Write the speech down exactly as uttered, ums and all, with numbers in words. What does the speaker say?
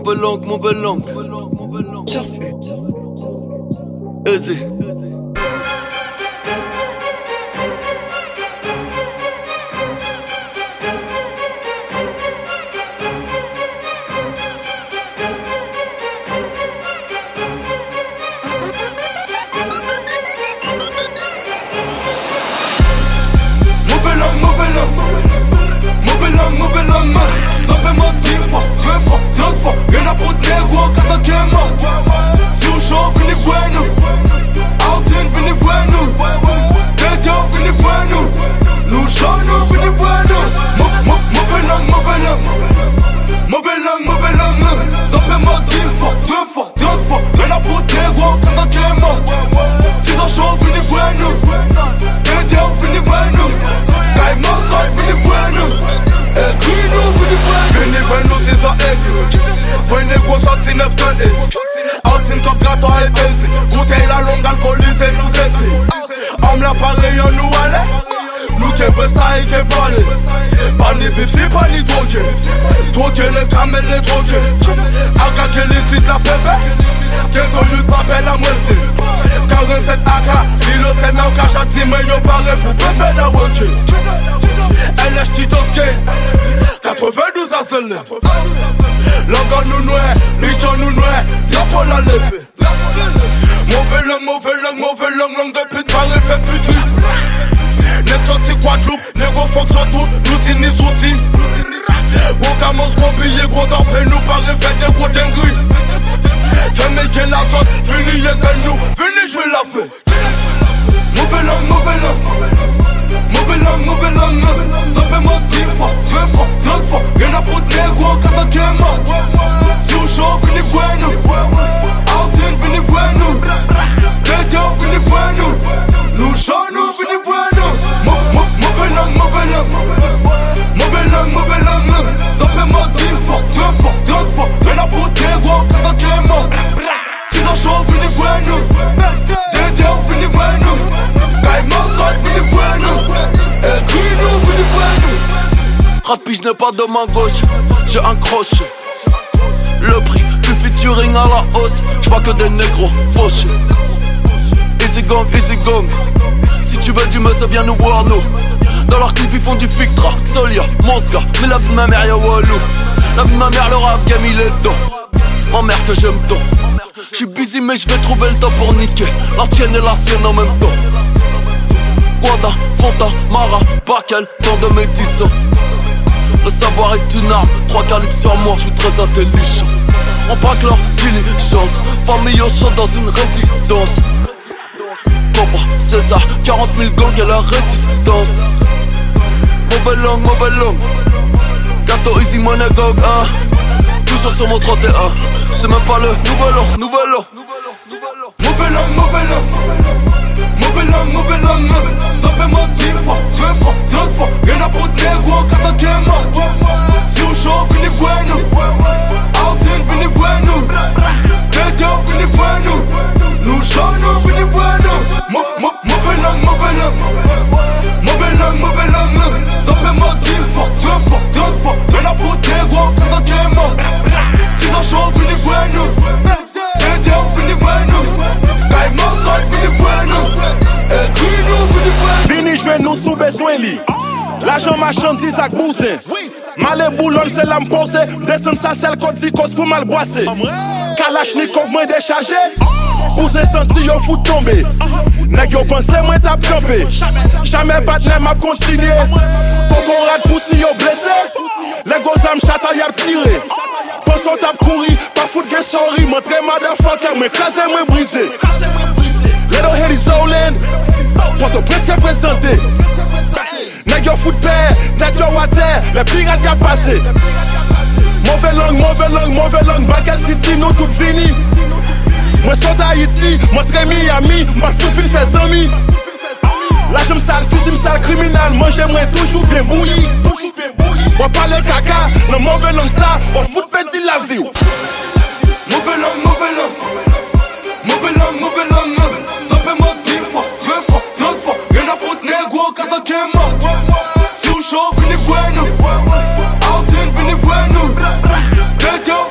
Mauvaise langue, mauvaise langue. Easy. Outin top gato a easy. Bouteille la longue alcoolisée nous écrit. Homme la pareil on nous allait. Nous qui veut ça et qui parle. Pas ni bif si pas ni drogué. Drogué les camels les drogués. Aka qui licite la pépé. Quelques luttes papel la moitié. quarante-sept A K. Lilo c'est même qu'à chaque team yo paraît pour préférer la roquée. L H Titoske quatre-vingt-douze à Zelle. Langue nous noie, bichon nous noie. Drapeau la levée. Mauvais langue, mauvais langue, mauvais langue. Langue de pute paraît fait putu. N'est sorti Guadeloupe, négo fonction tout. Nous dit ni outils. Gros camons, gros billets, gros d'orpé. Nous paraît fait des gros dingueries. Fais méquer la zone, fini y'a que nous. Fini jouer la fête. Mauvais langue, mauvais langue. Mauvais langue, mauvais langue. Ça fait moi dix fois, vingt fois, trente fois. Rien à foutre négro, quand ça quéma. Si on chaud, venez voir nous. Outin, venez voir nous. Radio, venez voir nous. Nous chaud, nous, venez voir nous. Mauvais langue, mauvais langue. Mauvais langue, mauvais langue. Ça fait moi dix fois, vingt fois, trente fois. Rien à foutre négro, quand ça quéma. Si on chaud, venez voir nous. Radio, venez voir nous. Rapide, je n'ai pas de main gauche, j'ai un crochet. Le prix du featuring à la hausse, je vois que des négros fauchés. Easy gang, easy gang. Si tu veux du meuf, viens nous voir nous. Dans leur clip ils font du fictra, Solia, Monsga. Mais la vie de ma mère y'a Walou. La vie de ma mère, le rap game il est dedans. Ma mère que j'aime tant. J'suis busy mais j'vais trouver le temps pour niquer la tienne et la sienne en même temps. Guada, Fonta, Mara, Bakel, tant de médicins. Le savoir est une arme, trois calibres sur moi, j'suis très intelligent. On braque leur diligence, famille au champ dans une résidence. Cobra, César, quarante mille gangs et la résistance. Mauvaise langue, mauvaise langue. Gâteau easy money gog, hein. Toujours sur mon trente et un. C'est même pas le nouvel an, nouvel an. Mauvais langue, mauvais langue. Mauvais langue, mauvais langue. Ça fait moi dix fois, vingt fois, trente fois. Rien à foutre négro, quand ça quéma. Si on chaud, venez voir nous. Outin, venez voir nous. Radio, venez voir nous. Nous chaud, nous, venez voir nous. Mauvais langue, mauvais langue. Mauvais langue, mauvais langue. Ça fait moi dix fois, vingt fois, trente fois. Rien à foutre négro, quand ça quéma. Si on chaud, venez voir nous. Radio, venez voir nous. Vini jwe nou sou bezwen li. L'ajan marchandise ak bousin. Male boulol se la m'pose. Desen sa sel koti kos pou mal boase. Kalachnikov mwen déchargé. Bousin senti yo fout tombe. Nèg yo pense mwen tap kampe. Jamais patne m'a continué. Koko rat poussi yo blessé. Les gos am chata yap tiré. Ponso tap kouri. Pa fout gen sorry. Montre motherfucker mwen krasé mwen brisé. Let her head is all in. Poto presque présenté. Nèg yo fout père, tête yo à terre. Les pirates y a passé. Mauvais langue, mauvais langue, mauvais langue. Bakel City, nous tout fini. Moi sont Haïti, montre Miami. Moi tout fin fait amis. Là je me sale, si je me sale criminel. Moi j'aimerais toujours bien bouilli. On parle caca, le mauvais langue ça. On fout petit la vie. Mauvais langue, mauvais langue. Mauvais langue, mauvais langue. Ça fait moi dix fois, vingt fois, trente fois. Rien à foutre négro, quand ça quéma. Si on chaud, venez voir nous. Outin, venez voir nous. Radio,